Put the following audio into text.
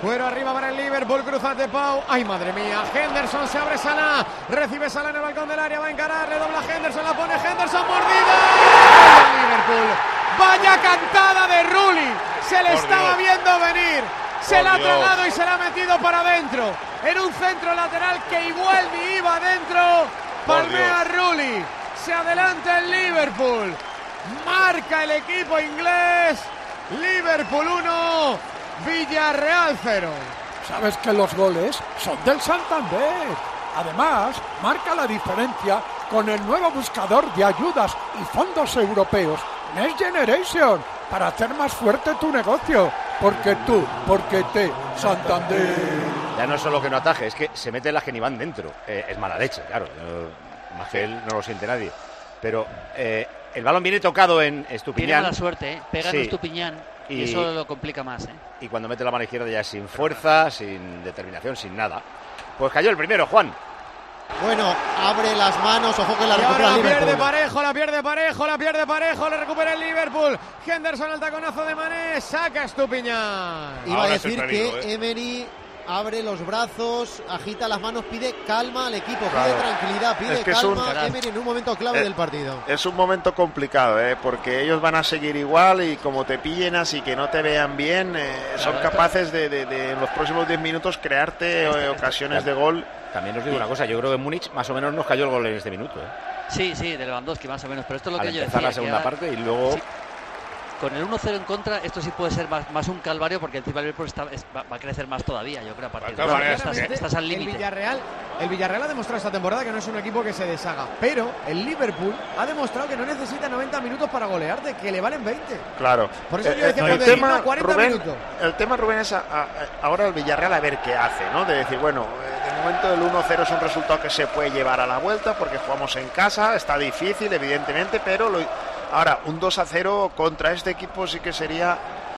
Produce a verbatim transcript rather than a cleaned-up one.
Cuero arriba para el Liverpool, cruza de Pau. ¡Ay, madre mía! Henderson, se abre Salah. Recibe Salah en el balcón del área, va a encarar, le dobla Henderson, la pone Henderson, mordida. ¡Ay, Liverpool! ¡Vaya cantada de Rulli! Se le Por estaba Dios. viendo venir. Se Por la ha Dios. tragado y se la ha metido para adentro. En un centro lateral que igual ni iba adentro. Palmea Rulli. Se adelanta el Liverpool. Marca el equipo inglés. Liverpool uno, Villarreal cero. Sabes que los goles son del Santander. Además, marca la diferencia con el nuevo buscador de ayudas y fondos europeos Next Generation, para hacer más fuerte tu negocio. Porque tú, porque te, Santander. Ya no es solo que no ataje, es que se mete las que ni van dentro. Eh, es mala leche, claro. No, más que él no lo siente nadie. Pero eh, el balón viene tocado en Estupiñán. Tiene mala suerte, ¿eh? Pega Sí. en Estupiñán y, y eso lo complica más, ¿eh? Y cuando mete la mano izquierda ya es sin fuerza, sin determinación, sin nada. Pues cayó el primero, Juan. Bueno, abre las manos, ojo que la Y ahora recupera la el pierde Liverpool. Parejo, la pierde Parejo, la pierde Parejo, le recupera el Liverpool. Henderson al taconazo de Mané, saca Estupiñán. Iba Ahora a estoy decir perdido, que ¿eh? Emery abre los brazos, agita las manos, pide calma al equipo, Claro. pide tranquilidad, pide Es que es un- calma. Emery en un momento clave Eh, del partido. Es un momento complicado, ¿eh? Porque ellos van a seguir igual y como te pillen así que no te vean bien, eh, son Claro, capaces de, de- de en los próximos diez minutos crearte eh, ocasiones de gol. También os digo una cosa, yo creo que en Múnich más o menos nos cayó el gol en este minuto, ¿eh? Sí, sí, de Lewandowski más o menos, pero esto es lo Al que yo empezar decía. la que segunda ahora, parte y luego... sí, con el uno cero en contra, esto sí puede ser más, más un calvario, porque encima el Liverpool está, es- va, va a crecer más todavía, yo creo, a partir de De todas ahora. maneras, Estás, que- estás al el límite. Villarreal, el Villarreal ha demostrado esta temporada que no es un equipo que se deshaga, pero el Liverpool ha demostrado que no necesita noventa minutos para golearte, que le valen veinte. Claro. Por eso Eh, yo decía eh, cuando el, decía, tema, no, cuarenta Rubén, minutos. el tema, Rubén, es a- a- ahora el Villarreal a ver qué hace, ¿no? De decir, bueno, eh, de momento el uno cero es un resultado que se puede llevar a la vuelta porque jugamos en casa, está difícil, evidentemente, pero lo- ahora un dos a cero contra este equipo sí que sería